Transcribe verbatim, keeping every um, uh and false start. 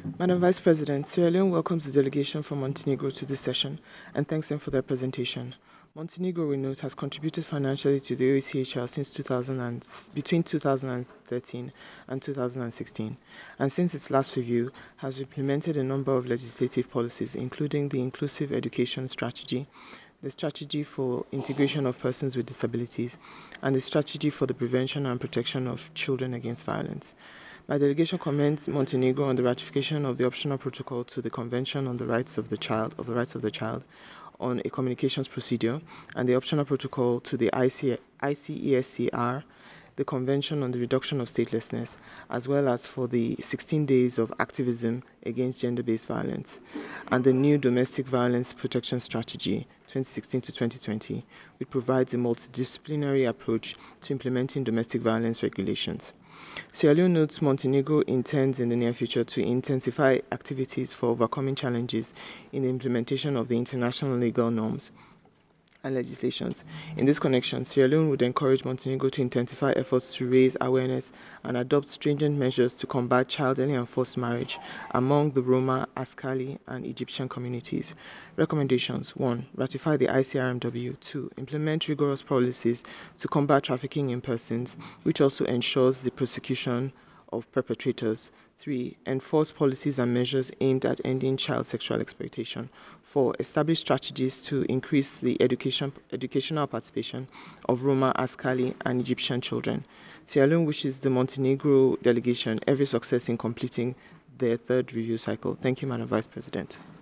Madam Vice President, Sierra Leone welcomes the delegation from Montenegro to this session and thanks them for their presentation. Montenegro, we note, has contributed financially to the O E C H R since two thousand and, between two thousand thirteen and two thousand sixteen, and since its last review, has implemented a number of legislative policies, including the Inclusive Education Strategy, the Strategy for Integration of Persons with Disabilities, and the Strategy for the Prevention and Protection of Children Against Violence. My delegation commends Montenegro on the ratification of the optional protocol to the Convention on the Rights of the Child of the Rights of the Child on a communications procedure and the optional protocol to the I C E S C R, the Convention on the Reduction of Statelessness, as well as for the sixteen days of activism against gender-based violence and the new Domestic Violence Protection Strategy twenty sixteen to twenty twenty, which provides a multidisciplinary approach to implementing domestic violence regulations. Sierra Leone notes Montenegro intends in the near future to intensify activities for overcoming challenges in the implementation of the international legal norms and legislations. In this connection, Sierra Leone would encourage Montenegro to intensify efforts to raise awareness and adopt stringent measures to combat child early and forced marriage among the Roma, Askali, and Egyptian communities. Recommendations: one. Ratify the I C R M W. two. Implement rigorous policies to combat trafficking in persons, which also ensures the prosecution of perpetrators. three. Enforce policies and measures aimed at ending child sexual exploitation. four. Establish strategies to increase the education, educational participation of Roma, Askali, and Egyptian children. Sierra Leone wishes the Montenegro delegation every success in completing their third review cycle. Thank you, Madam Vice President.